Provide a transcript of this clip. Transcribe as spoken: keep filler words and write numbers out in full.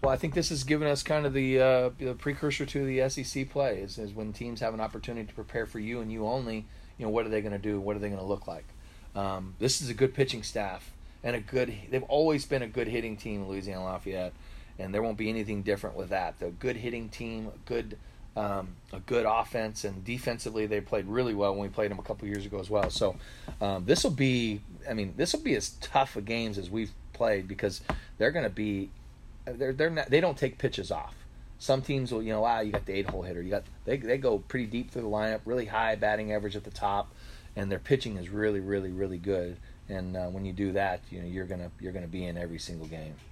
Well, I think this has given us kind of the, uh, the precursor to the S E C play is, is when teams have an opportunity to prepare for you and you only. You know, what are they going to do? What are they going to look like? Um, this is a good pitching staff and a good. They've always been a good hitting team, Louisiana Lafayette, and there won't be anything different with that. The good hitting team, a good, um, a good offense, and defensively they played really well when we played them a couple years ago as well. So um, this will be. I mean, this will be as tough a games as we've played because they're going to be. They're they're not, they don't take pitches off. Some teams will, you know, wow, you got the eight-hole hitter. You got they they go pretty deep through the lineup, really high batting average at the top, and their pitching is really, really, really good. And uh, when you do that, you know, you're gonna you're gonna be in every single game.